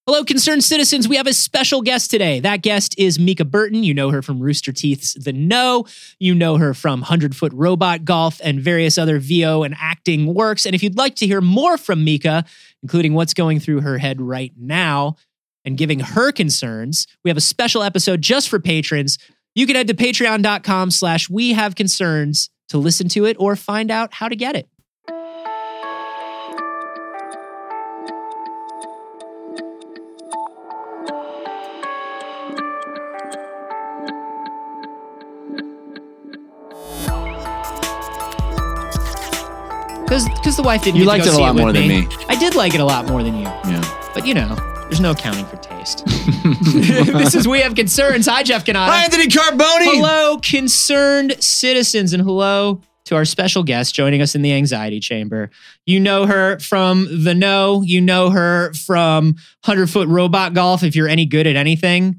Hello, concerned citizens. We have a special guest today. That guest is Mika Burton. You know her from Rooster Teeth's The Know. You know her from 100-Foot Robot Golf and various other VO and acting works. And if you'd like to hear more from Mika, including what's going through her head right now and giving her concerns, we have a special episode just for patrons. You can head to patreon.com/wehaveconcerns to listen to it or find out how to get it. Because the wife didn't. You get to liked go it a see lot with more than me. I did like it a lot more than you. Yeah. But there's no accounting for taste. This is We Have Concerns. Hi, Jeff Canada. Hi, Anthony Carboni. Hello, concerned citizens, and hello to our special guest joining us in the anxiety chamber. You know her from The Know. You know her from 100-Foot Robot Golf. If you're any good at anything,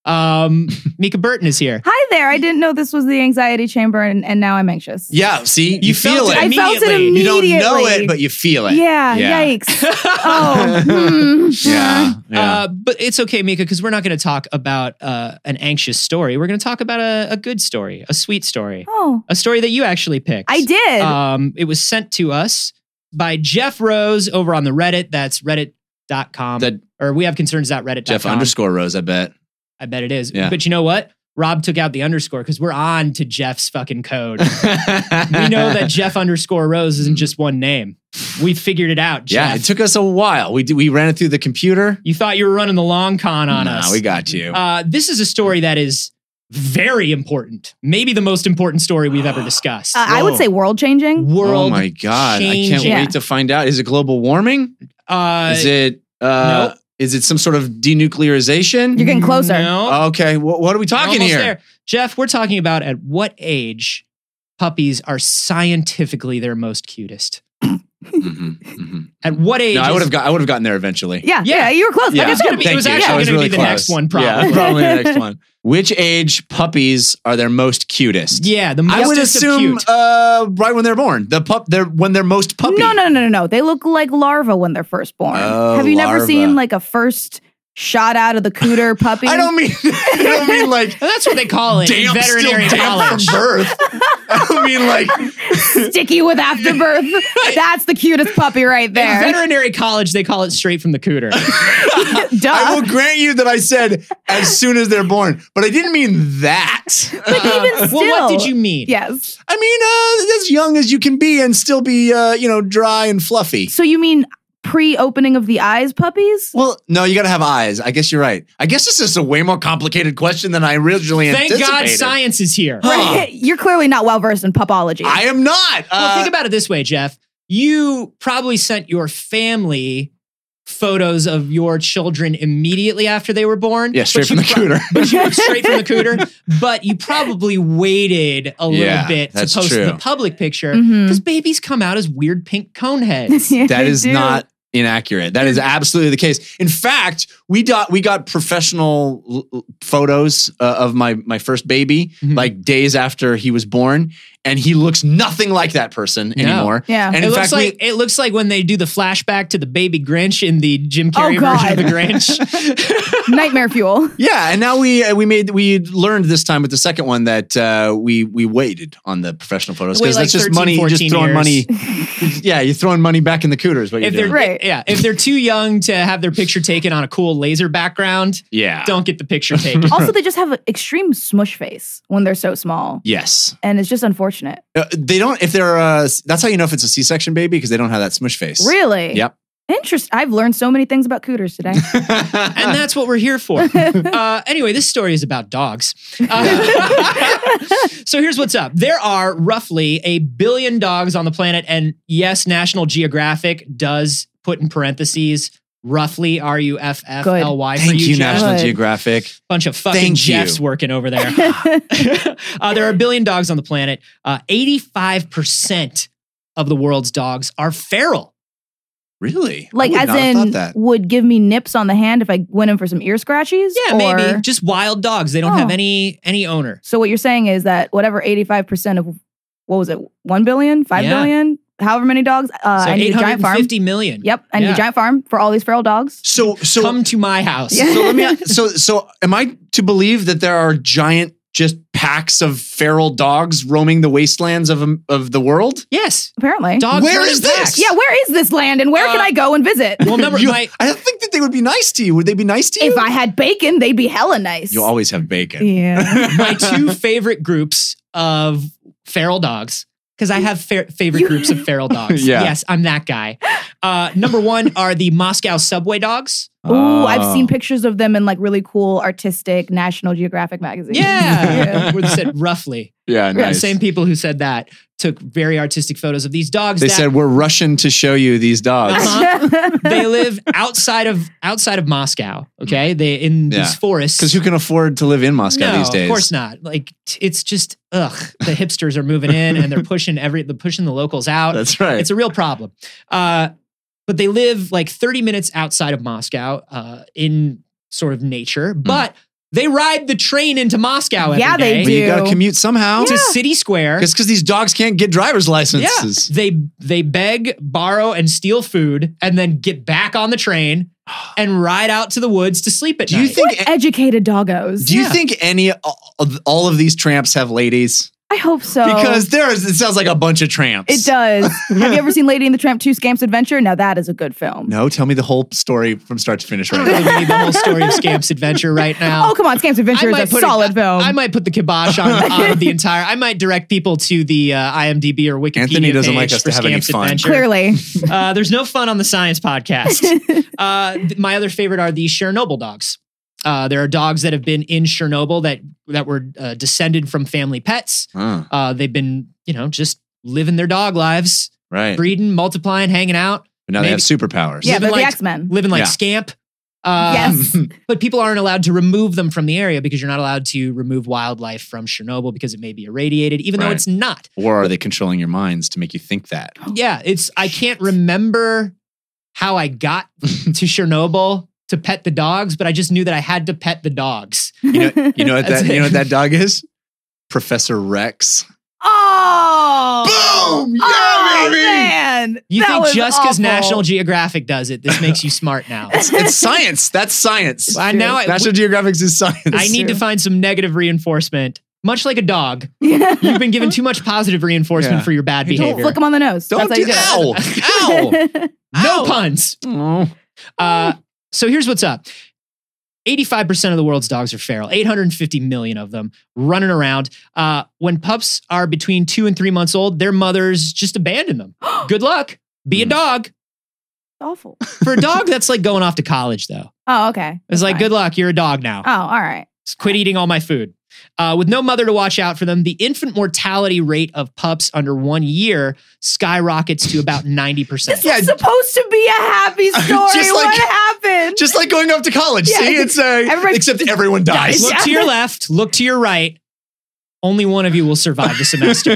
Mika Burton is here. Hi there. I didn't know this was the anxiety chamber, and now I'm anxious. Yeah, see? You feel it. I felt it immediately. You don't know it, but you feel it. Yeah. Yikes. Oh. Yeah. But it's okay, Mika, because we're not going to talk about an anxious story. We're going to talk about a good story, a sweet story. Oh. A story that you actually picked. I did. It was sent to us by Jeff Rose over on the Reddit. That's reddit.com. Or we have concerns.reddit.com. Jeff _Rose, I bet. I bet it is. Yeah. But you know what? Rob took out the underscore because we're on to Jeff's fucking code. We know that Jeff _Rose isn't just one name. We figured it out, Jeff. Yeah, it took us a while. We ran it through the computer. You thought you were running the long con on us. No, we got you. This is a story that is very important. Maybe the most important story we've ever discussed. I would say world-changing. World Oh my God. changing. I can't wait to find out. Is it global warming? Is it nope. Is it some sort of denuclearization? You're getting closer. No. Okay, what are we talking Almost here? there. Jeff, we're talking about at what age puppies are scientifically their most cutest. At what age? No, I would have gotten there eventually. Yeah, you were close. Yeah. Like I said. It was actually going to be the next one, probably. Yeah, probably the next one. Which age puppies are their most cutest? Yeah, the I would mostest of assume cute. right when they're born. When they're most puppy. No. They look like larvae when they're first born. Oh, Have you never larva. seen like a first shot out of the cooter puppy? I don't mean like That's what they call it. in veterinary still damp college. from birth. I don't mean like Sticky with afterbirth. That's the cutest puppy right In there. veterinary college, they call it straight from the cooter. Duh. I will grant you that I said as soon as they're born, but I didn't mean that. But even still. Well, what did you mean? Yes. I mean, as young as you can be and still be, dry and fluffy. So you mean pre-opening of the eyes puppies? Well, no, you got to have eyes. I guess you're right. I guess this is a way more complicated question than I originally Thank anticipated. God science is here. Right. You're clearly not well versed in pupology. I am not. Well, think about it this way, Jeff. You probably sent your family photos of your children immediately after they were born. Yeah, straight from the cooter. Straight from the cooter. But you probably waited a little bit to that's post true. the public picture Mhm. because babies come out as weird pink cone heads. Yeah, That they is do. not inaccurate. That is absolutely the case. In fact, we got professional photos of my first baby Mhm. like days after he was born, and he looks nothing like that person No. anymore. Yeah. And It in looks fact, like it looks like when they do the flashback to the baby Grinch in the Jim Carrey God. version of the Grinch. Nightmare fuel. yeah, and now we learned this time with the second one that we waited on the professional photos Wait because like that's just 13, money. You're just 14 throwing years. money. Yeah, you're throwing money back in the cooters. What you're If they're doing. Right. if they're too young to have their picture taken on a cool laser background, Yeah. don't get the picture taken. Also, they just have an extreme smush face when they're so small. Yes. And it's just unfortunate. They don't. If they're. That's how you know if it's a C-section baby because they don't have that smush face. Really? Yep. Interesting. I've learned so many things about cooters today. And that's what we're here for. Anyway, this story is about dogs. So here's what's up. There are roughly 1 billion dogs on the planet. And yes, National Geographic does put in parentheses, roughly, RUFFLY for Thank you, Jeff. National Good. Geographic. Bunch of fucking Thank Jeffs you. working over there. There are 1 billion dogs on the planet. 85% of the world's dogs are feral. Really? Like, I would as not have thought in, that. would give me nips on the hand if I went in for some ear scratchies? Yeah, Or- maybe. Just wild dogs. They don't have Oh. any owner. So what you're saying is that whatever 85% of, what was it, 1 billion, 5 Yeah. billion however many dogs. So I need a giant farm. 850 million. Yep, I need Yeah. a giant farm for all these feral dogs. So Come to my house. Yeah. So let me. So am I to believe that there are giant, just packs of feral dogs roaming the wastelands of the world? Yes. Apparently. Dogs Where run is in this? packs. Yeah, where is this land and where can I go and visit? Well, number my I don't think that they would be nice to you. Would they be nice to you? If I had bacon, they'd be hella nice. You always have bacon. Yeah. my two favorite groups of feral dogs, because I have favorite groups of feral dogs. Yeah. Yes, I'm that guy. Number one are the Moscow subway dogs. Ooh, I've Oh. seen pictures of them in like really cool artistic National Geographic magazines. Yeah. Where they said roughly. Yeah, The nice. same people who said that took very artistic photos of these dogs. They that, said, we're rushing to show you these dogs. Uh-huh. They live outside of Moscow. Okay. They in Yeah. these forests. Because who can afford to live in Moscow No, these days? of course not. Like it's just the hipsters are moving in and they're pushing the locals out. That's right. It's a real problem. But they live like 30 minutes outside of Moscow in sort of nature, but they ride the train into Moscow every Yeah, they day But you got to do. commute somehow. to City Square. Because these dogs can't get driver's Yeah, licenses. they beg, borrow, and steal food, and then get back on the train and ride out to the woods to sleep at Do night. you think? Educated doggos. Do you Yeah. think all of these tramps have ladies? I hope so. Because it sounds like a bunch of tramps. it does. Have you ever seen Lady and the Tramp 2 Scamps Adventure? Now that is a good film. No, tell me the whole story from start to finish I right don't now. really need the whole story of Scamp's Adventure right now. Oh, come on. Scamps Adventure is a solid film. I might put the kibosh on the entire. I might direct people to the IMDb or Wikipedia Anthony doesn't page like us for to have any Scamp's fun. Adventure. Clearly. There's no fun on the science podcast. My other favorite are the Chernobyl dogs. There are dogs that have been in Chernobyl that were descended from family pets. They've been, just living their dog lives, Right. breeding, multiplying, hanging out, But now they have superpowers. Yeah, Living they're the like- X-Men. living like Yeah. Scamp. Yes. But people aren't allowed to remove them from the area because you're not allowed to remove wildlife from Chernobyl because it may be irradiated, even though Right. it's not. Or are they controlling your minds to make you think that? Yeah, I can't remember how I got to Chernobyl to pet the dogs, but I just knew that I had to pet the dogs. You know what That's that it. you know what that dog is? Professor Rex. Oh! Boom! Yeah, Oh, baby! man. You That think was just because awful. National Geographic does it, this makes you smart now? It's science. That's science. Now National Geographic's is science. I need to find some negative reinforcement. Much like a dog, Yeah. you've been given too much positive reinforcement Yeah. for your bad Hey, don't behavior. Flick them on the nose. Don't That's how you do do that. it. Ow! No Ow. puns. Oh. So here's what's up. 85% of the world's dogs are feral, 850 million of them running around. When pups are between 2 and 3 months old, their mothers just abandon them. Good luck. Be a dog. Awful. For a dog, that's like going off to college, though. Oh, okay. It's like, good luck. You're a dog now. Oh, all right. Just quit eating all my food. With no mother to watch out for them, the infant mortality rate of pups under 1 year skyrockets to about 90%. This is supposed to be a happy story. Just like- What happened? Just like going off to college. Yeah. See, it's Everybody- except everyone dies. Look to your left, look to your right. Only one of you will survive the semester.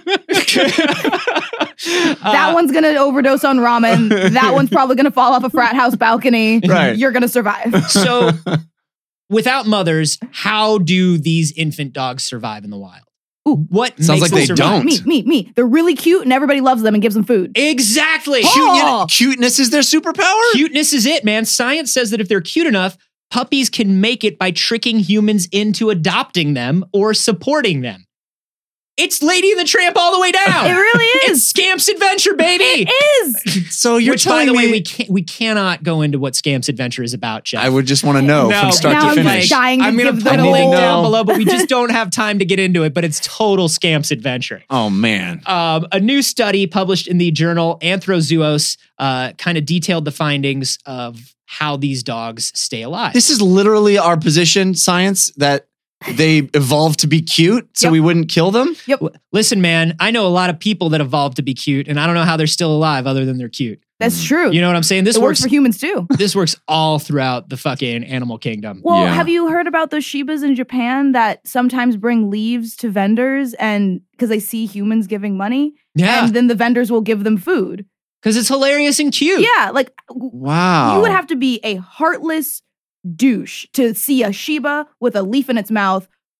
That one's going to overdose on ramen. That one's probably going to fall off a frat house balcony. Right. You're going to survive. So, without mothers, how do these infant dogs survive in the wild? Ooh. What Sounds makes like them they survive? don't. Me. They're really cute and everybody loves them and gives them food. Exactly. Oh. Cuteness is their superpower? Cuteness is it, man. Science says that if they're cute enough, puppies can make it by tricking humans into adopting them or supporting them. It's Lady and the Tramp all the way down. It really It's is. Scamp's Adventure, baby. It is. So you're Which, by telling the way, me we cannot go into what Scamp's Adventure is about, Jeff. I would just want to know No, from start now to I'm finish. dying to I'm going give to put the a link whole- down below, but we just don't have time to get into it. But it's total Scamp's Adventure. Oh man. A new study published in the journal Anthrozoos kind of detailed the findings of how these dogs stay alive. This is literally our position, science, that they evolved to be cute so Yep. we wouldn't kill them. Listen, man, I know a lot of people that evolved to be cute, and I don't know how they're still alive other than they're cute. That's true. You know what I'm saying? This it works works. for humans too. This works all throughout the fucking animal kingdom. Well, Yeah. have you heard about those Shibas in Japan that sometimes bring leaves to vendors and because they see humans giving money? Yeah, And then the vendors will give them food. because it's hilarious and cute. Yeah, like Wow. you would have to be a heartless douche to see a Shiba with a leaf in its mouth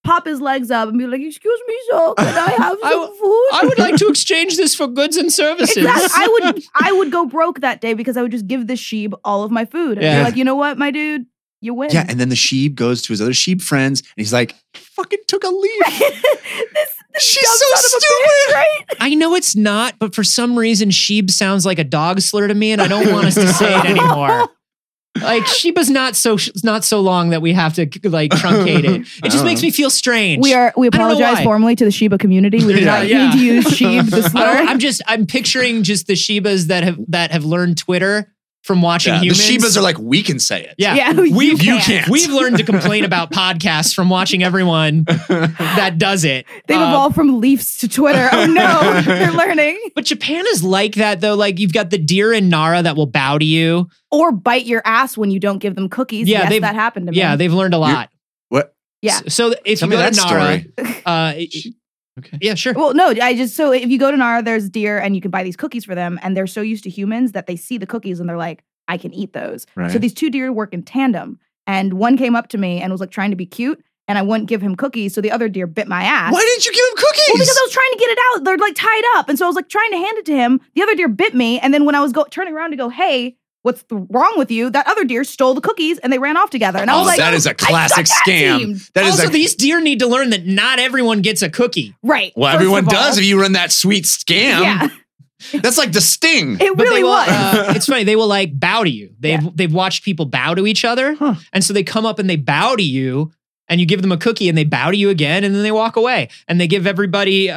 pop his legs up and be like, "Excuse me, sir, can I have some food?" I would like to exchange this for goods and services. Exactly. I would go broke that day because I would just give the sheep all of my food. And Yeah. be like, you know what, my dude, you win. Yeah, and then the sheep goes to his other sheep friends, and he's like, "Fucking took a leaf." this She's dumb so son of a stupid. bitch, right? I know it's not, but for some reason, sheep sounds like a dog slur to me, and I don't want us to say it anymore. Like Sheba's not so long that we have to like truncate it. It just makes me feel strange. We I don't know apologize why. formally to the Sheba community. We do not need to use sheep the slur. I'm picturing just the Shebas that have learned Twitter from watching Yeah, the humans. Shebas are like, we can say it. Yeah, you can't. can't. We've learned to complain about podcasts from watching everyone that does it. They've evolved from Leafs to Twitter. Oh no, they're learning. But Japan is like that though. Like you've got the deer in Nara that will bow to you. Or bite your ass when you don't give them cookies. Yeah, Yes, that happened to me. Yeah, they've learned a lot. What? Yeah. So if Tell you me go to that Nara, story. Okay. yeah, sure. Well, no, so if you go to Nara, there's deer and you can buy these cookies for them, and they're so used to humans that they see the cookies and they're like, I can eat those. Right. So these two deer work in tandem, and one came up to me and was like trying to be cute, and I wouldn't give him cookies, so the other deer bit my ass. Why didn't you give him cookies? Well, because I was trying to get it out. They're like tied up, and so I was like trying to hand it to him. The other deer bit me, and then when I was turning around to go, hey, what's wrong with you? That other deer stole the cookies and they ran off together. And I was like, that is a I got classic that scam. teamed. That is Also, these deer need to learn that not everyone gets a cookie. Right. well, first everyone of all. does if you run that sweet scam. Yeah. That's like the sting. It But really they will, was. it's funny. They will like bow to you. They've watched people bow to each other, and so they come up and they bow to you, and you give them a cookie, and they bow to you again, and then they walk away, and they give everybody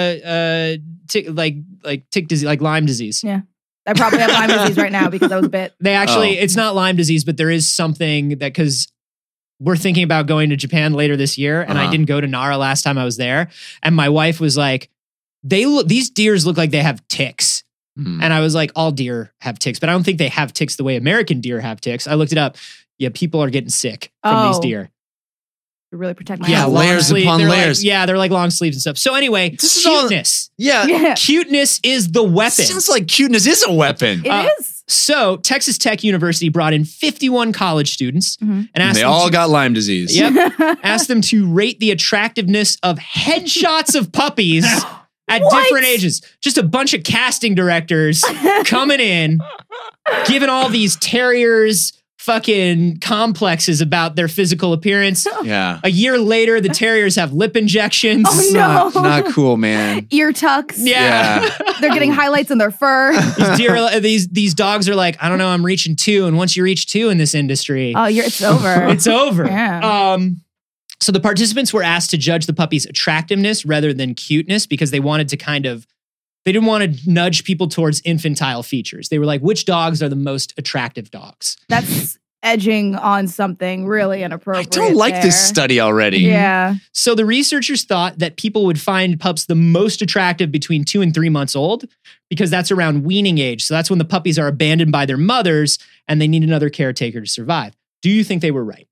tick disease, like Lyme disease. Yeah. I probably have Lyme disease right now because I was bit. They actually, Oh. it's not Lyme disease, but there is something that because we're thinking about going to Japan later this year, and I Uh-huh. didn't go to Nara last time I was there, and my wife was like, these deers look like they have ticks. Hmm. And I was like, all deer have ticks, but I don't think they have ticks the way American deer have ticks. I looked it up. Yeah, people are getting sick from these Oh. deer. To really protect my Yeah, ass. long layers sleeve- upon they're like- layers. they're like long sleeves and stuff. So anyway, This is all- cuteness. Yeah. Yeah. Cuteness is the weapon. Sounds like cuteness is a weapon. It is. So Texas Tech University brought in 51 college students Mhm. and asked They them all to, got Lyme disease. Yep. asked them to rate the attractiveness of headshots of puppies at What? different ages. Just a bunch of casting directors coming in, giving all these terriers fucking complexes about their physical appearance. Yeah. A year later, the terriers have lip injections. Oh, Not, no. not cool, man. Ear tucks. Yeah. They're getting highlights in their fur. These dogs are like, I don't know, I'm reaching 2. And once you reach 2 in this industry, Oh, it's over. it's over. Yeah. So the participants were asked to judge the puppy's attractiveness rather than cuteness because they wanted to they didn't want to nudge people towards infantile features. They were like, which dogs are the most attractive dogs? That's edging on something really I inappropriate. don't like this there. study already. Yeah. So the researchers thought that people would find pups the most attractive between 2 and 3 months old because that's around weaning age. So that's when the puppies are abandoned by their mothers and they need another caretaker to survive. Do you think they were right?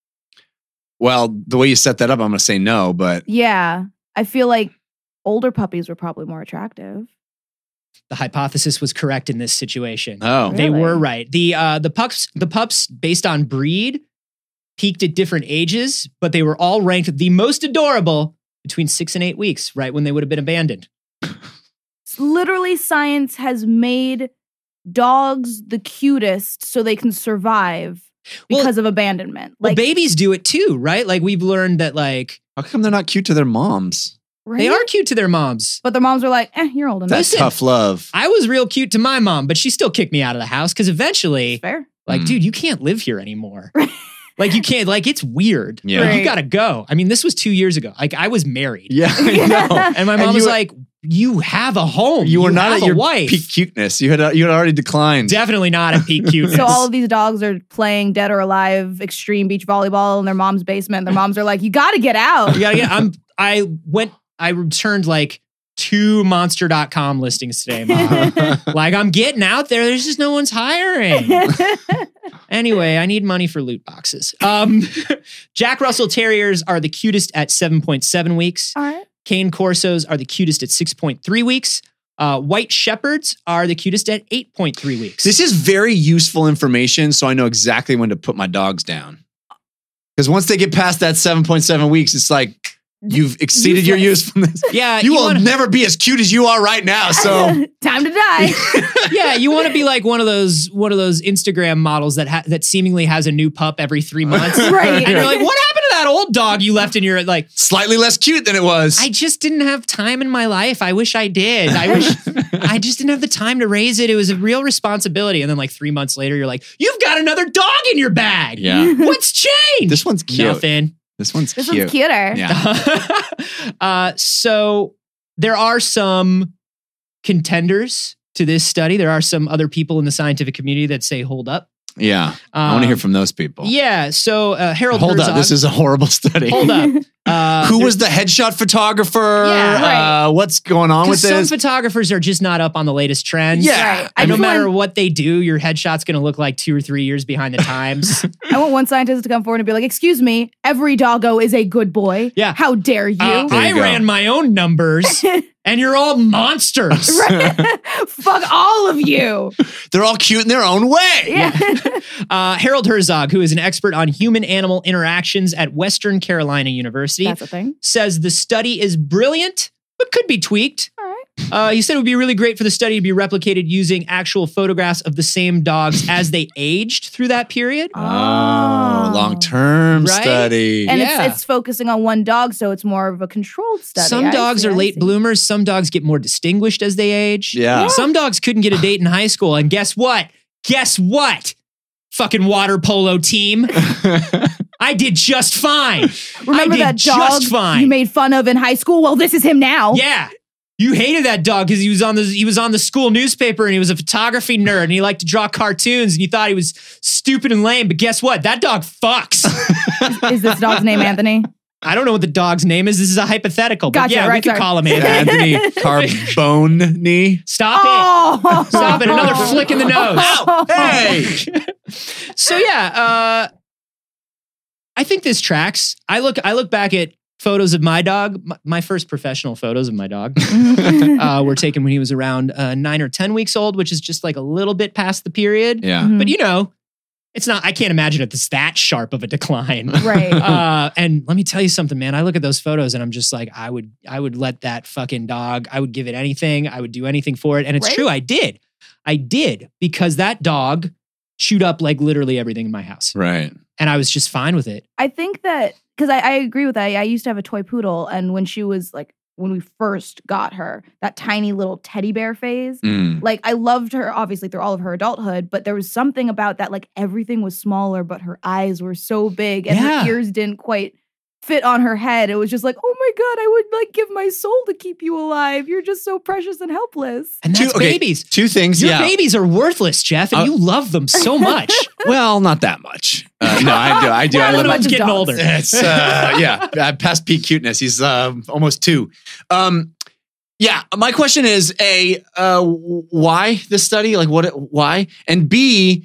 Well, the way you set that up, I'm going to say no, but Yeah. I feel like older puppies were probably more attractive. The hypothesis was correct in this situation. oh. Really? They were right. The pups based on breed peaked at different ages, but they were all ranked the most adorable between 6 and 8 weeks, right when they would have been abandoned. Literally, science has made dogs the cutest so they can survive because of abandonment. Well, Like, babies do it too, right? Like we've learned that like How come they're not cute to their moms? they right? are cute to their moms. But their moms are like, you're old enough. That's Listen. tough love. I was real cute to my mom, but she still kicked me out of the house because eventually, Fair. like, Mm. dude, you can't live here anymore. Like, you can't, like, it's weird. Yeah. Like, you Right. gotta go. I mean, this was 2 years ago. Like, I was married. Yeah, I know. And my mom And was you- like, you have a home. You were not have at a your wife. peak cuteness. You had already declined. Definitely not at peak cuteness. So all of these dogs are playing dead or alive extreme beach volleyball in their mom's basement. Their moms are like, you got to get out. You gotta get, I returned like 2 monster.com listings today, Mom. Like, I'm getting out there. There's just no one's hiring. Anyway, I need money for loot boxes. Jack Russell Terriers are the cutest at 7.7 weeks. All right. Cane Corsos are the cutest at 6.3 weeks. White Shepherds are the cutest at 8.3 weeks. This is very useful information, so I know exactly when to put my dogs down. Because once they get past that 7.7 weeks, it's like, you've exceeded your usefulness. Yeah, You will wanna- never be as cute as you are right now. So Time to die. Yeah, you want to be like one of those Instagram models that seemingly has a new pup every 3 months. Right. And you're like, what happened to that old dog you left in your like? slightly less cute than it was. I just didn't have time in my life. I wish I did. I just didn't have the time to raise it. It was a real responsibility. And then like 3 months later, you're like, you've got another dog in your bag. Yeah. What's changed? This one's cute. Nothing. This one's This cute. one's cuter. Yeah. So there are some contenders to this study. There are some other people in the scientific community that say, hold up. Yeah. I want to hear from those people. Yeah. So Harold Hold Herzog. up. This is a horrible study. Hold up. Who was the headshot photographer? Yeah, right. What's going on with some this? photographers are just not up on the latest trends. Yeah. Right. And no just matter want- what they do, your headshot's going to look like 2 or 3 years behind the times. I want one scientist to come forward and be like, excuse me, every doggo is a good boy. Yeah. How dare you? There I you go. ran my own numbers, and you're all monsters. Fuck all of you. They're all cute in their own way. Yeah. Harold Herzog, who is an expert on human-animal interactions at Western Carolina University, That's a thing. says the study is brilliant, but could be tweaked. All right. He said it would be really great for the study to be replicated using actual photographs of the same dogs as they aged through that period. Oh, long-term Right? study. And Yeah. it's focusing on one dog, so it's more of a controlled study. Some I dogs see, are I late see. bloomers. Some dogs get more distinguished as they age. Yeah. Some dogs couldn't get a date in high school. And guess what? Guess what? Fucking water polo team. I did just fine. Remember I did that dog just fine. you made fun of in high school? Well, this is him now. Yeah. You hated that dog because he was on the school newspaper and he was a photography nerd and he liked to draw cartoons and you thought he was stupid and lame. But guess what? That dog fucks. Is this dog's name Anthony? I don't know what the dog's name is. This is a hypothetical. But Gotcha, yeah, we right, could sorry. call him Anthony. Anthony Carbone. Stop it. Oh, Stop it. Another flick in the nose. Ow, hey. So yeah, I think this tracks. I look back at photos of my dog. My first professional photos of my dog were taken when he was around 9 or 10 weeks old, which is just like a little bit past the period. Yeah. Mhm. But you know, it's not. I can't imagine it's that sharp of a decline. Right. And let me tell you something, man. I look at those photos and I'm just like, I would let that fucking dog. I would give it anything. I would do anything for it. And it's Right? true. I did because that dog chewed up like literally everything in my house. Right. And I was just fine with it. I think that because I agree with that. I used to have a toy poodle, and when she was like, when we first got her, that tiny little teddy bear phase, Mm. like I loved her obviously through all of her adulthood, but there was something about that, like everything was smaller, but her eyes were so big and Yeah. her ears didn't quite fit on her head. It was just like, oh my God, I would like give my soul to keep you alive. You're just so precious and helpless. And that's babies. Two things. Your yeah. babies are worthless, Jeff, and you love them so much. Well, not that much. No, I do. Not I as One love of much them's as getting dogs. older. It's past peak cuteness. He's almost 2. Yeah, my question is why this study? Like why? And B,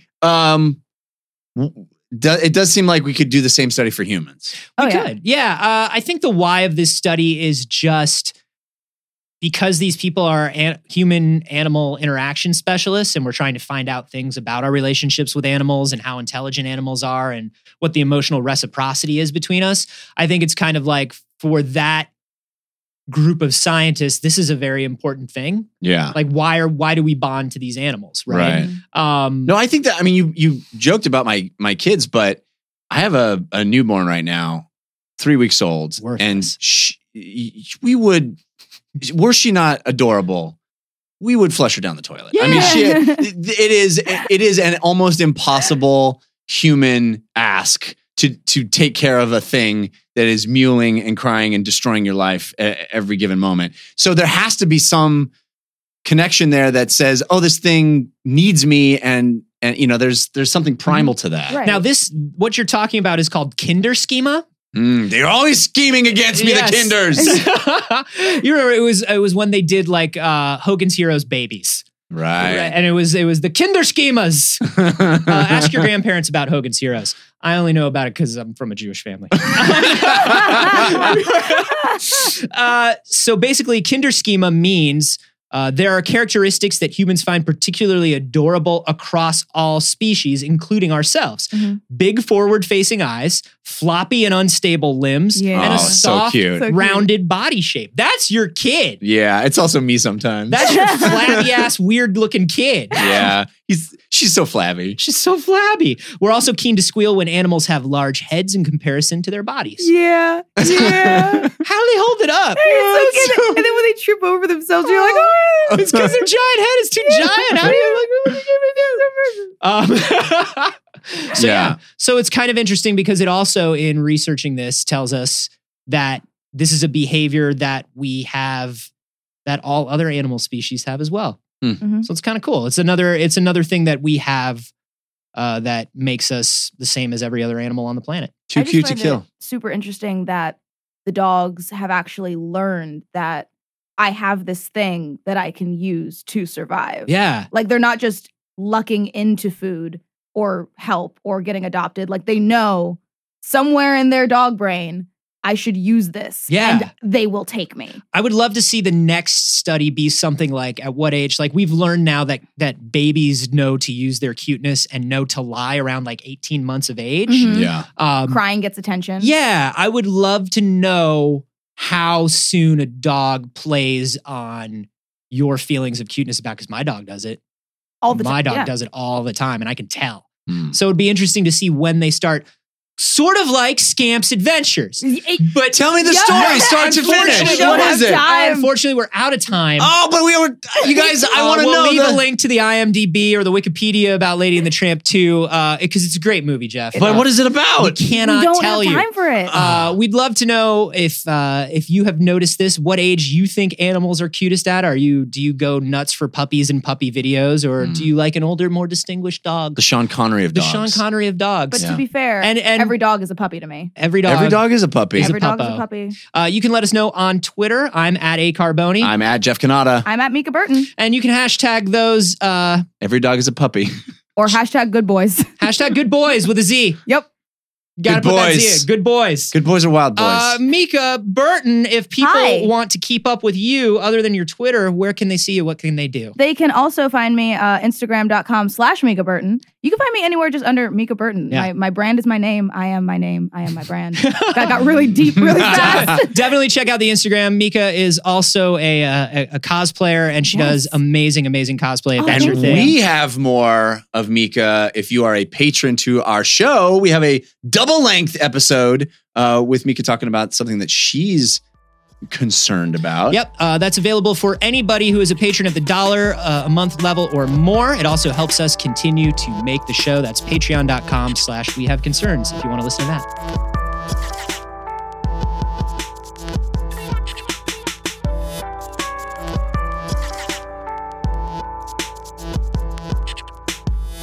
it does seem like we could do the same study for humans. Oh, We yeah. could. Yeah. I think the why of this study is just because these people are human-animal interaction specialists and we're trying to find out things about our relationships with animals and how intelligent animals are and what the emotional reciprocity is between us. I think it's kind of like for that group of scientists, this is a very important thing. Yeah. Like why do we bond to these animals, right? No, I think that, I mean, you joked about my kids, but I have a newborn right now, 3 weeks old. Worthless. And were she not adorable, we would flush her down the toilet. I mean, Yeah. it is an almost impossible human ask to take care of a thing that is mewling and crying and destroying your life at every given moment. So there has to be some connection there that says, oh, this thing needs me. And you know, there's something primal to that. Right. Now what you're talking about is called Kinderschema. They're always scheming against me, Yes. the Kinders. You remember it was when they did like Hogan's Heroes babies. Right. And it was the Kinderschemas. Ask your grandparents about Hogan's Heroes. I only know about it because I'm from a Jewish family. So basically, Kinderschema means There are characteristics that humans find particularly adorable across all species, including ourselves. Mhm. Big forward-facing eyes, floppy and unstable limbs, Yeah. and a Oh, so soft, cute. So cute. rounded body shape. That's your kid. Yeah, it's also me sometimes. That's your flabby-ass, weird-looking kid. yeah, she's so flabby. She's so flabby. We're also keen to squeal when animals have large heads in comparison to their bodies. Yeah. Yeah. How do they hold it up? It's so good. And then when they trip over themselves, you're like, oh, It's because their giant head is too giant. How do you So Yeah. So it's kind of interesting because it also, in researching this, tells us that this is a behavior that we have, that all other animal species have as well. Mhm. So it's kind of cool. It's another thing that we have that makes us the same as every other animal on the planet. Too I just cute to find kill. it super interesting that the dogs have actually learned that I have this thing that I can use to survive. Yeah. Like they're not just lucking into food or help or getting adopted. Like they know somewhere in their dog brain, I should use this. Yeah. And they will take me. I would love to see the next study be something like, at what age? Like, we've learned now that babies know to use their cuteness and know to lie around like 18 months of age. Mhm. Yeah. Crying gets attention. Yeah, I would love to know how soon a dog plays on your feelings of cuteness about, because my dog does it. All the My time. dog Yeah. does it all the time, and I can tell. Mm. So it'd be interesting to see when they start, sort of like Scamp's Adventures. But Tell me the Yeah. story, start to Unfortunately, finish. we don't What have is it? time. Unfortunately, we're out of time. Oh, but we were. You guys, I want to we'll know. leave the- a link to the IMDb or the Wikipedia about Lady and the Tramp 2 because it's a great movie, Jeff. But what is it we about? cannot we don't tell have you. time for it. We'd love to know if you have noticed this, what age you think animals are cutest at. Do you go nuts for puppies and puppy videos, or do you like an older, more distinguished dog? The Sean Connery of The dogs. Sean Connery of dogs. but Yeah. to be fair, And every dog is a puppy to me. every dog. Every dog is a puppy. He's a Every dog is a puppo. puppy. You can let us know on Twitter. I'm at A Carboni. I'm at Jeff Canada. I'm at Mika Burton. And you can hashtag those Every dog is a puppy. Or hashtag good boys. hashtag good boys with a Z. Yep. Gotta Good put that boys. Z in. Good boys. Good boys are wild boys. Mika Burton, if people Hi. want to keep up with you other than your Twitter, where can they see you? What can they do? They can also find me Instagram.com/Mika Burton. You can find me anywhere just under Mika Burton. Yeah. My brand is my name. I am my name. I am my brand. That got really deep really fast. Definitely check out the Instagram. Mika is also a cosplayer, and she Yes. does amazing cosplay. If Oh, that's your And thing. we have more of Mika. If you are a patron to our show, we have a double-length episode with Mika talking about something that she's concerned about. Yep, that's available for anybody who is a patron at the $1 a month level or more. It also helps us continue to make the show. That's patreon.com/wehaveconcerns if you want to listen to that.